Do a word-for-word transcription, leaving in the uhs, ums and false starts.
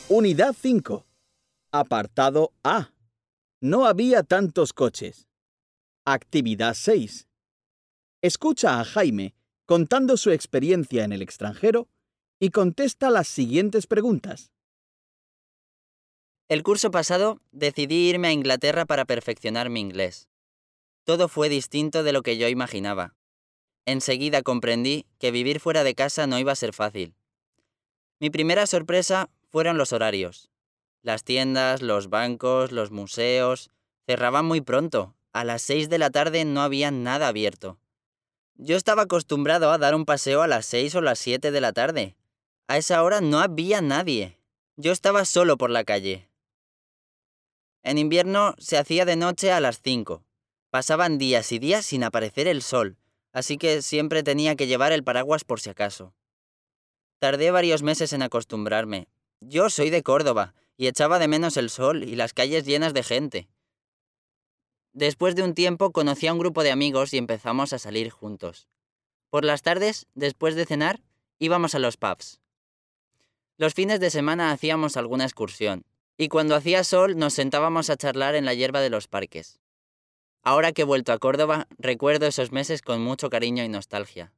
Unidad cinco. Apartado A. No había tantos coches. Actividad seis. Escucha a Jaime contando su experiencia en el extranjero y contesta las siguientes preguntas. El curso pasado decidí irme a Inglaterra para perfeccionar mi inglés. Todo fue distinto de lo que yo imaginaba. Enseguida comprendí que vivir fuera de casa no iba a ser fácil. Mi primera sorpresa fueron los horarios. Las tiendas, los bancos, los museos cerraban muy pronto. A las seis de la tarde no había nada abierto. Yo estaba acostumbrado a dar un paseo a las seis o las siete de la tarde. A esa hora no había nadie. Yo estaba solo por la calle. En invierno se hacía de noche a las cinco. Pasaban días y días sin aparecer el sol, así que siempre tenía que llevar el paraguas por si acaso. Tardé varios meses en acostumbrarme. Yo soy de Córdoba y echaba de menos el sol y las calles llenas de gente. Después de un tiempo conocí a un grupo de amigos y empezamos a salir juntos. Por las tardes, después de cenar, íbamos a los pubs. Los fines de semana hacíamos alguna excursión, y cuando hacía sol nos sentábamos a charlar en la hierba de los parques. Ahora que he vuelto a Córdoba, recuerdo esos meses con mucho cariño y nostalgia.